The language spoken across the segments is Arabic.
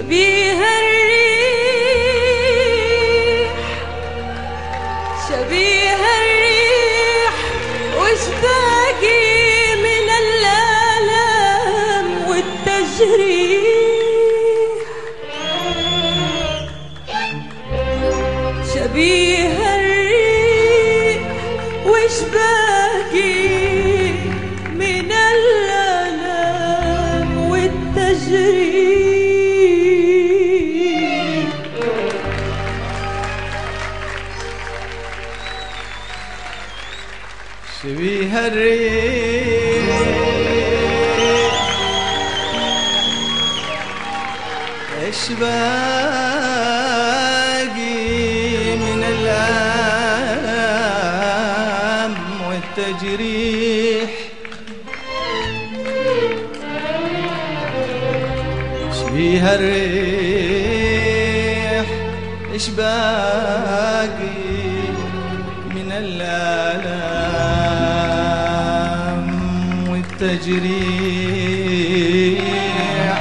بيها الريح شبيها الريح وش باقي من الآلام والتجريح شبيها الريح وش باقي من الآلام والتجريح شبيها الريح ايش باقي من الآلام والتجريح شبيها الريح ايش باقي من الآلام والتجريح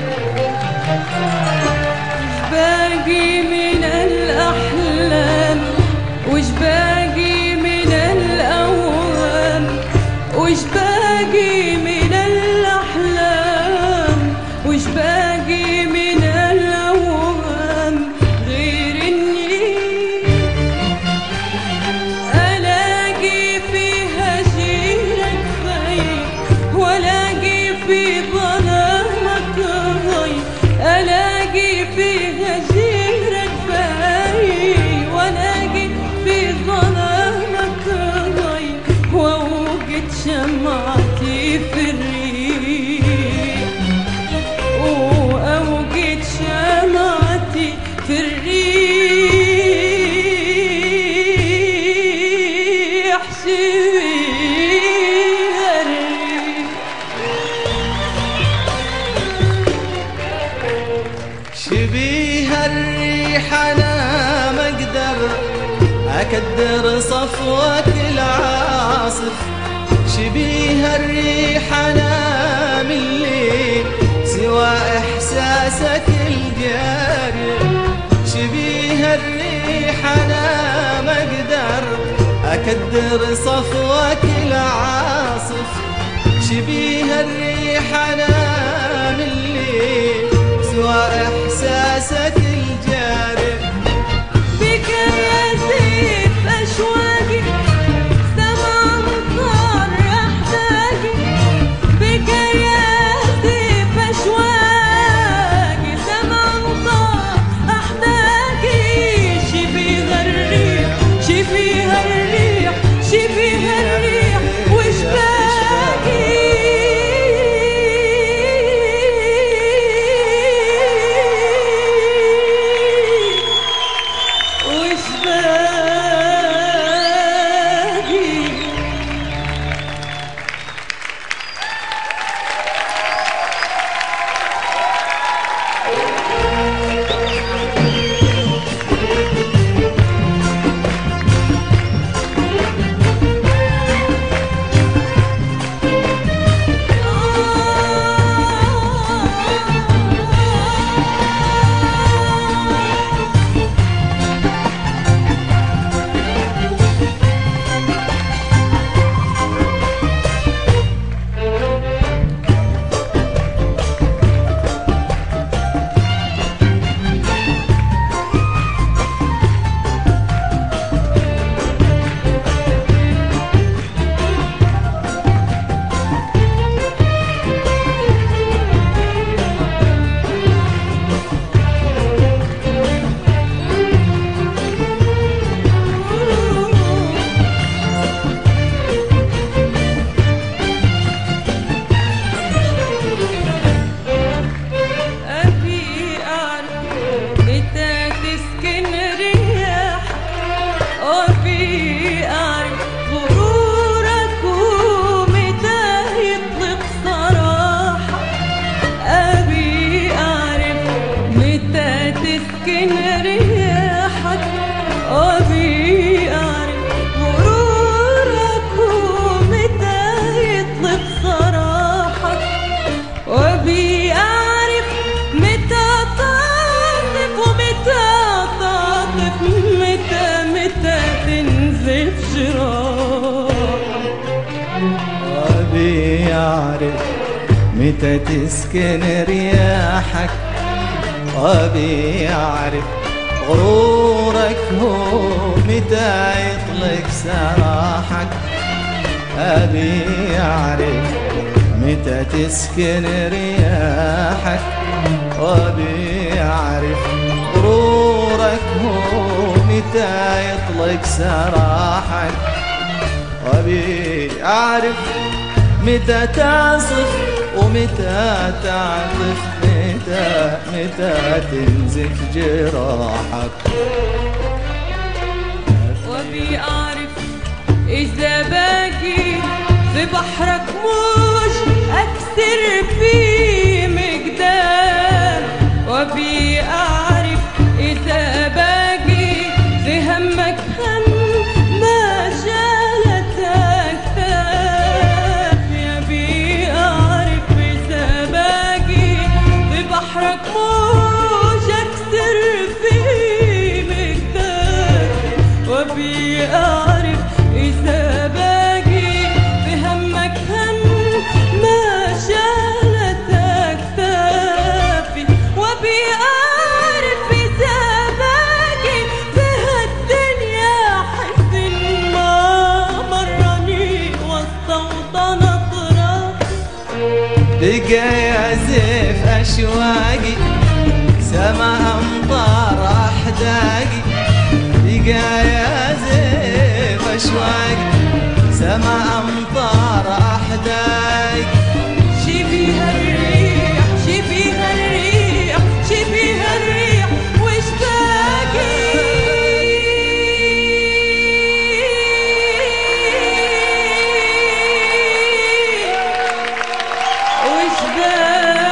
باقي من الأحلام وش باقي من الأوهام وش باقي من الأحلام وش باقي من الأوهام غير إني ألاقي فيها جيرك خير وألاقي في ظلامك ضي ألاقي فيها جيرك خير وألاقي في ظلامك ضي وأوقد شمعتي في الريح وأوقد شمعتي في الريح شبيها الريح شبيها الريح أنا ما أقدر أكدر صفوة العاصف شبيها الريح أنا من لي سوى إحساسك الجارح شبيها الريح أنا ما أقدر أكدر صفوة العاصف شبيها الريح أنا من لي سوى إحساسك الجارح بك يزيد أشواقي سما مطار أحداقي بك يزيد أشواقي سما مطار أحداقي شبيها الريح شبيها الريح شبيها الريح وش باقي وش باقي وبي أعرف متى متى تسكن رياحك، وابي اعرف غرورك هو متى يطلق سراحك. ابي اعرف متى تسكن رياحك، وابي اعرف غرورك هو متى يطلق سراحك. وابي اعرف متى تعصف ومتى تعطف، متى تنزف جراحك. وابي اعرف اذا باقي في بحرك موج اكثر في مقدار. وابي اعرف اذا باقي في همك هم ما جالت اكثر. يبي اعرف اذا باقي في بحرك موج اكثر في مقدار. وابي اعرف اذا باقي في همك هم ما شالت اكتافي. وابي اعرف اذا باقي في هالدنيا حزن ما مرني واستوطن اطرافي. بقى يعزف اشواقي سما امطار احداقي. بقى يعزف اشواقي سما امطار احداقي. شبيها الريح شبيها الريح شبيها الريح وش باقي. وش باقي.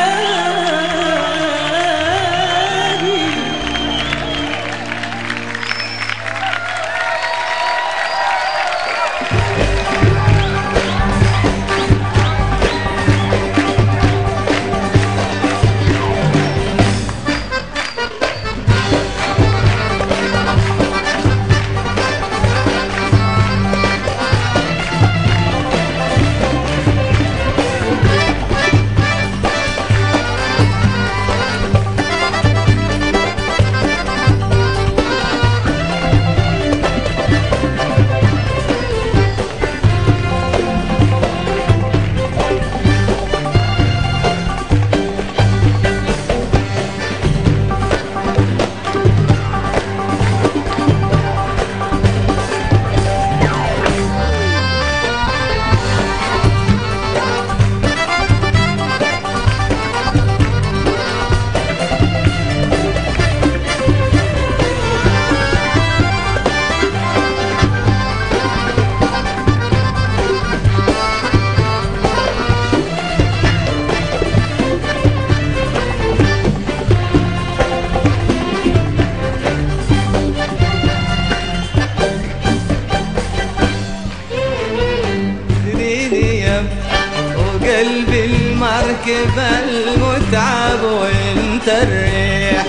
وقلبي المركب المتعب وانت الريح.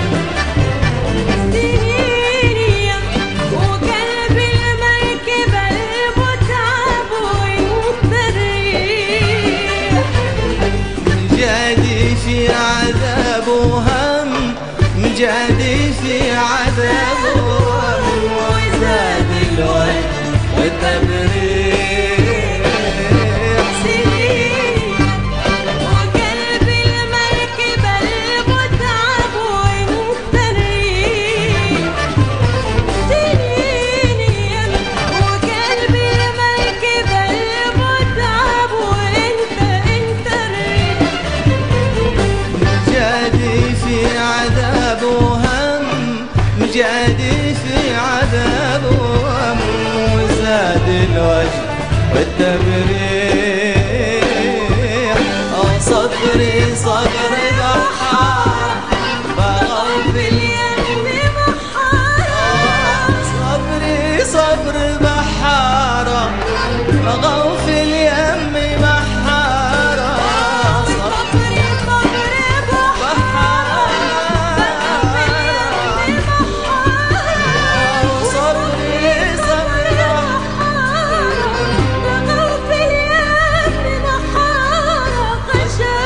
وقلبي المركب المتعب وانت الريح. مجادي في عذاب وهم، مجادي في عذاب وهم، وزاد الوجه والتبرير. مجادي في عذاب وهم، وزاد الوجه والتبرير. صبري صبري بحار بغوا في اليم بحار. صبري صبري بحار بغوا في اليم بحار. صبري صبري بحار صبري صبري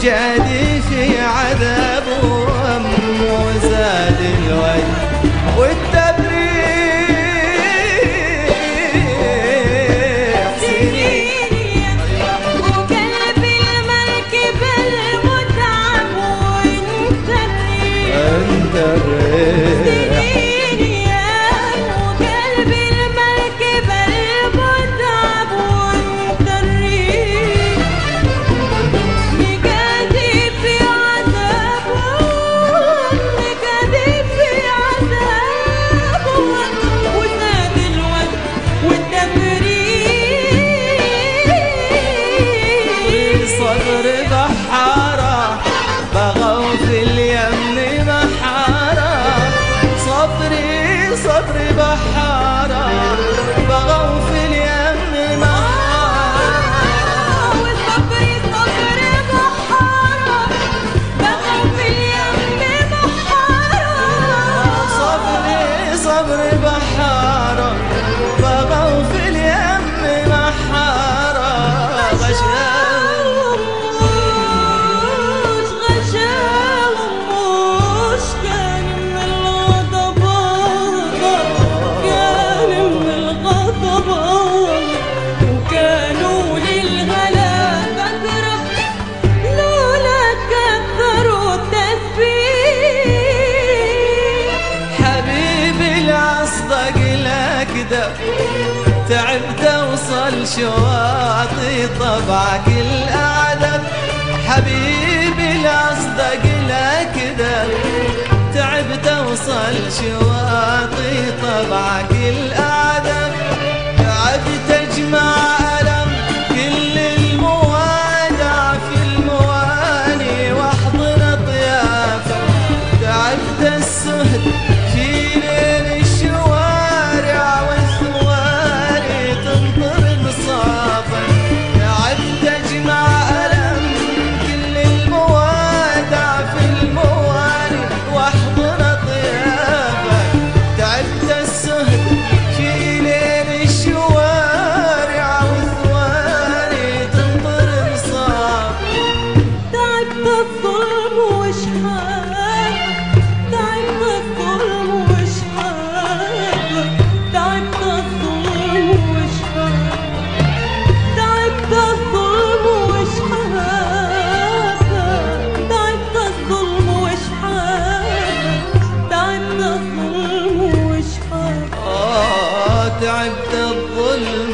مجادي في عذاب وهم وزاد الوجه والتبريح سنيني وقلبي المركب المتعب وانت الريح انت الريح سنيني وقلبي المركب المتعب وانت الريح مقادي في عذاب مقادي في عذاب وزاد الوجه والتبريح صبر بحارة بغوا في اليم محارة صبري بحارة بغوا في اليم محارة والصبري بحارة بغوا في اليم محارة صبري بحارة بغوا في اليم محارة غشاوم كان من الغضب وكانوا للغلا بكرة لولا كثروا التسبيح حبيبي العصدق لك دب تعبت اوصل شواطئ طبعك الأعذب حبيبي العصدق لك دب تعبت اوصل شواطئ طبعك الأعذب تعبت اجمع ألم كل الموادع في المواني واحضن ضيافك تعبت السهد في ليل الشوارع والثواني تنطر مصافك تعبت اجمع ألم كل الموادع في المواني واحضن ضيافك تعبت السهد في ليل الشوارع والثواني تنطر مصافك تعبت الظلم وشحال تعبت الظلم وشحال تعبت الظلم وشحال تعبت الظلم وشحال تعبت الظلم وشحال تعبت الظلم وشحال تعبت الظلم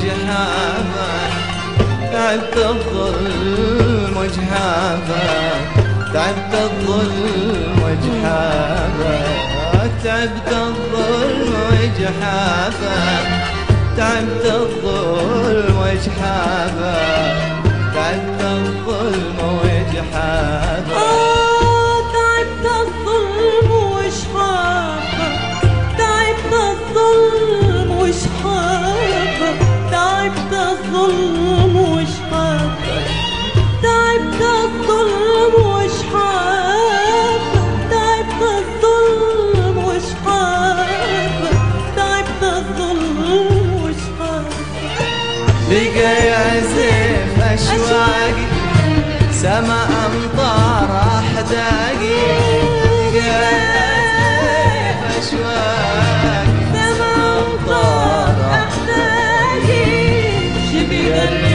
وجحافك تعبت الظلم وجحافك تعبت الظلم وجحافك تعبت الظلم وجحافك تعبت الظلم وجحافك تعبت الظلم وجحافك تعبت الظلم وشحافك تعبت الظلم وشحافك تعبت الظلم وشحافك تعبت الظلم وشحافك تعبت الظلم وشحافك تعبت الظلم وشحافك بقى يعزف أشواقي سما أمطار أحداقي بقى يعزف أشواقي سما أمطار أحداقي شبيك